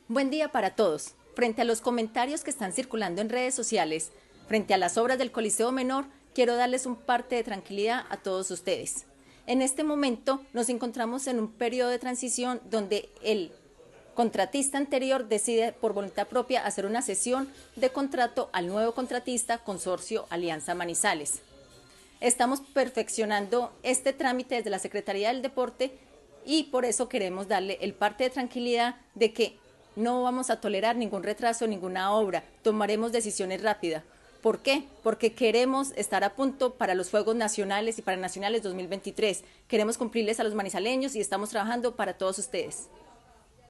Buen día para todos. Frente a los comentarios que están circulando en redes sociales, frente a las obras del Coliseo Menor, quiero darles un parte de tranquilidad a todos ustedes. En este momento nos encontramos en un periodo de transición donde el contratista anterior decide por voluntad propia hacer una cesión de contrato al nuevo contratista Consorcio Alianza Manizales. Estamos perfeccionando este trámite desde la Secretaría del Deporte y por eso queremos darle el parte de tranquilidad de que no vamos a tolerar ningún retraso, ninguna obra, tomaremos decisiones rápidas. ¿Por qué? Porque queremos estar a punto para los Juegos Nacionales y para Nacionales 2023. Queremos cumplirles a los manizaleños y estamos trabajando para todos ustedes.